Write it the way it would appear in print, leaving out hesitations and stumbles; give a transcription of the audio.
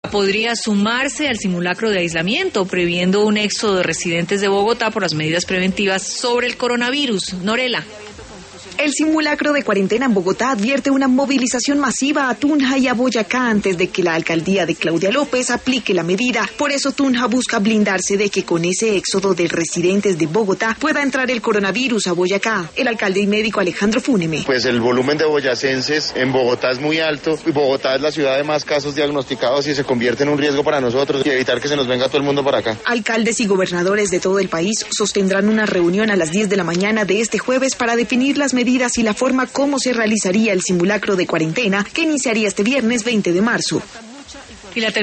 podría sumarse al simulacro de aislamiento, previendo un éxodo de residentes de Bogotá por las medidas preventivas sobre el coronavirus. Norela. El simulacro de cuarentena en Bogotá advierte una movilización masiva a Tunja y a Boyacá antes de que la alcaldía de Claudia López aplique la medida. Por eso Tunja busca blindarse de que con ese éxodo de residentes de Bogotá pueda entrar el coronavirus a Boyacá. El alcalde y médico Alejandro Fúneme. Pues el volumen de boyacenses en Bogotá es muy alto y Bogotá es la ciudad de más casos diagnosticados y se convierte en un riesgo para nosotros y evitar que se nos venga todo el mundo para acá. Alcaldes y gobernadores de todo el país sostendrán una reunión a las 10 de la mañana de este jueves para definir las medidas y la forma como se realizaría el simulacro de cuarentena que iniciaría este viernes 20 de marzo.